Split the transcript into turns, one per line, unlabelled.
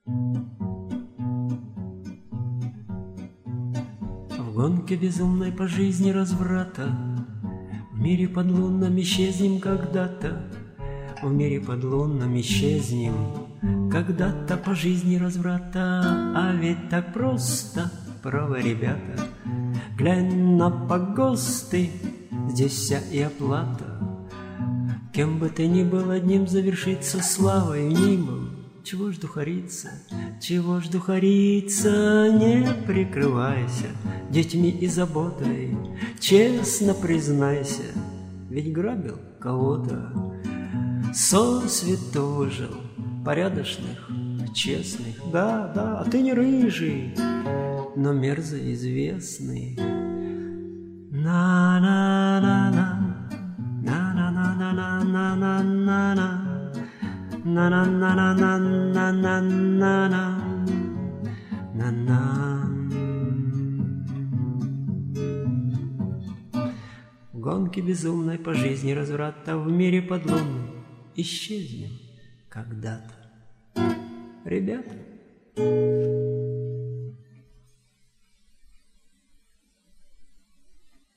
В гонке безумной по жизни разврата, в мире подлунном исчезнем когда-то, в мире подлунном исчезнем когда-то по жизни разврата. А ведь так просто, право, ребята, глянь на погосты, здесь вся и оплата. Кем бы ты ни был, одним завершится славой мнимым. Чего ж духариться, чего ж духариться, не прикрывайся детьми и заботой, честно признайся, ведь грабил кого-то, сосвету жил, порядочных, честных, да, да, а ты не рыжий, но мерзо известный. На-на-на-на, на-на-на-на-на-на-на-на. На-на-на-на-на-на-на-на-на. В гонке безумной по жизни разврата, в мире подлунном исчезнем когда-то. Ребята,